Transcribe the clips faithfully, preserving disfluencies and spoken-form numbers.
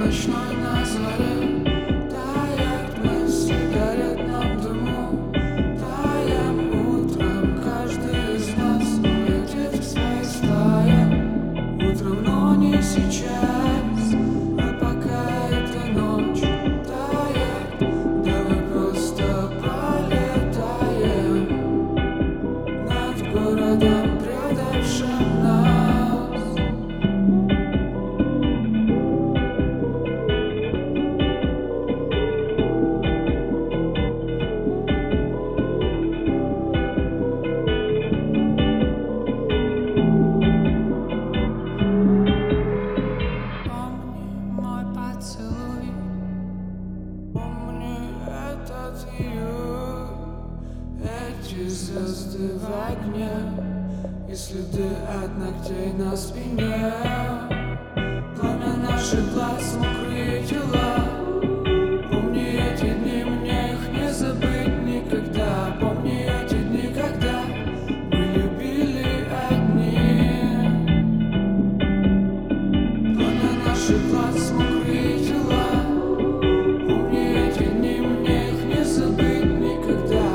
ночной на заре тает мы в сигаретном дыму, таем утром. Каждый из нас улетит в своей стае утром, но не сейчас. А пока эта ночь тает, давай просто полетаем над городом, предавшим нас. Эти звезды в огне и следы от ногтей на спине, пламя наших глаз, мокрые тела. Помни эти дни, мне их не забыть никогда. Помни эти дни, когда мы любили одни. Пламя наших глаз, мокрые тела. Помни эти дни, мне их не забыть никогда.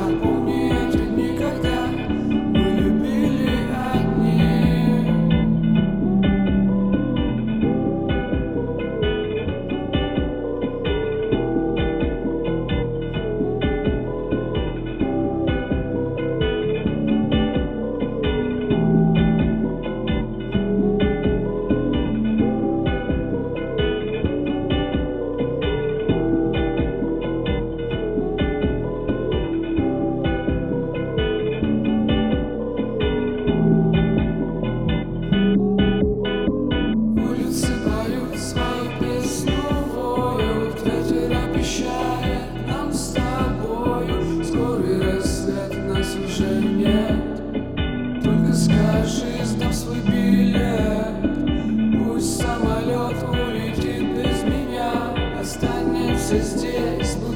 Нам с тобою скорый рассвет, нас уже нет. Только скажи, сдав свой билет. Пусть самолет улетит без меня, останемся здесь.